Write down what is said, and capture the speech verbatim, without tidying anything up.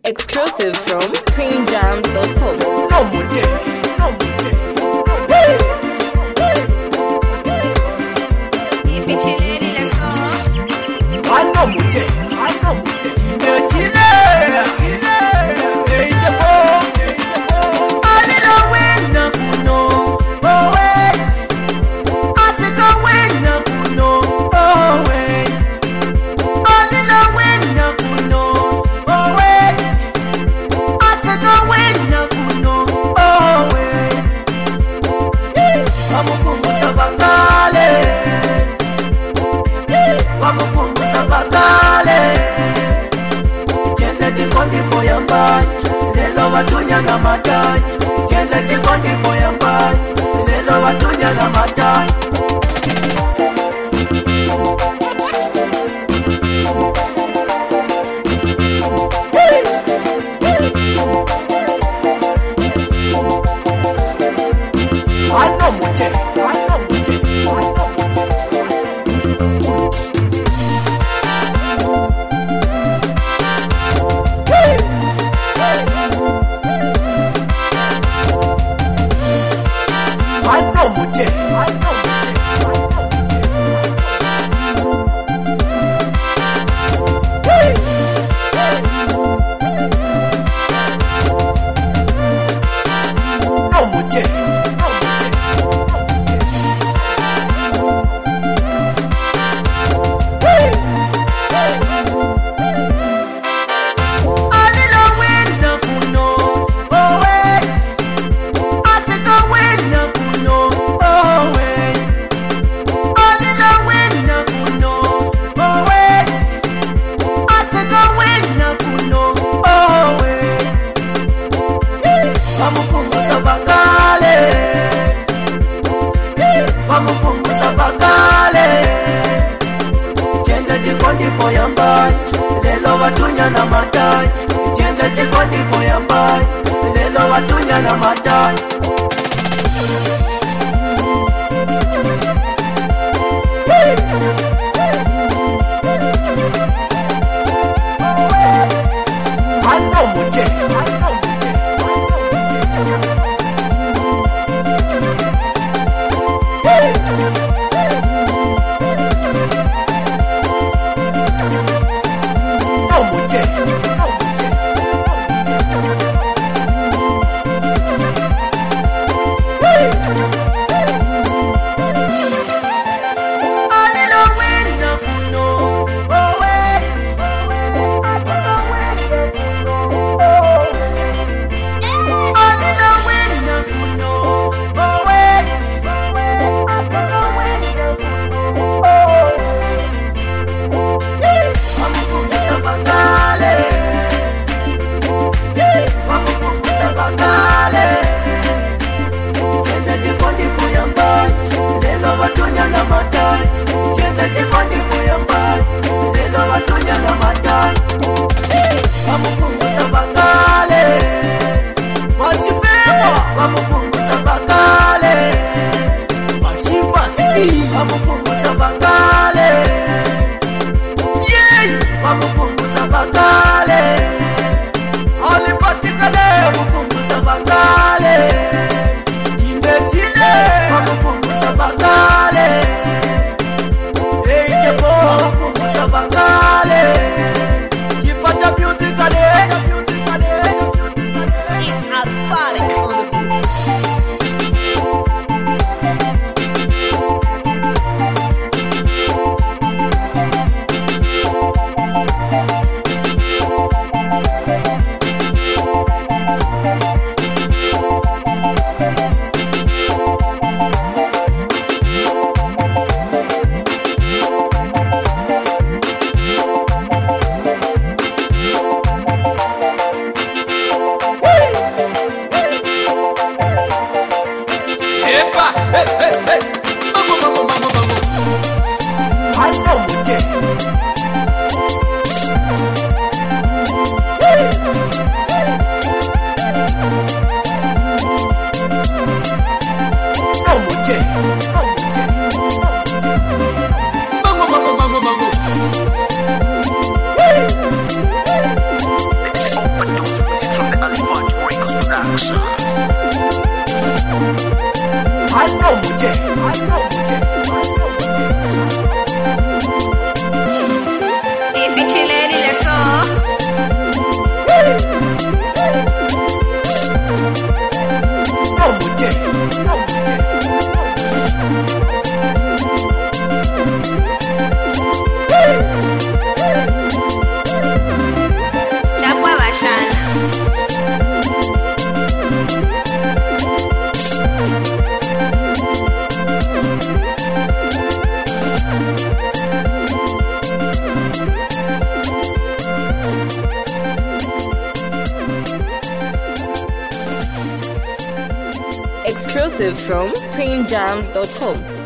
Exclusive from queen jams dot com. No more day, no more day. If you kill it, let's go. I know more day, I know more day. Ine chile, chile. Hey jabo, hey jabo. Alila wena kuno, oh way. Atika wena kuno, oh way. Alila wena kuno, oh way. Atika wena kuno, oh way. Wamupunguza bakale, wamupunguza bakale. Chenze chikondi boya mbai, lelo watunya na matai. Chenze chikondi boya mbai, lelo watunya na matai. I know mute, I know mute, I know mute. I know mute, I know mute. No mute, no Alila wena kuno, oh way. Atika wena kuno, oh way. Alila wena kuno, oh way. Atika wena kuno, oh way. Wamupunguza bakale, wamupunguza bakale. Chenze chikondi boya mbai, lelo watunya na matai. Chenze chikondi boya mbai, lelo watunya na matai. I know mute, I know mute, no mute, no mute. Hey! Exclusive from queen jams dot com.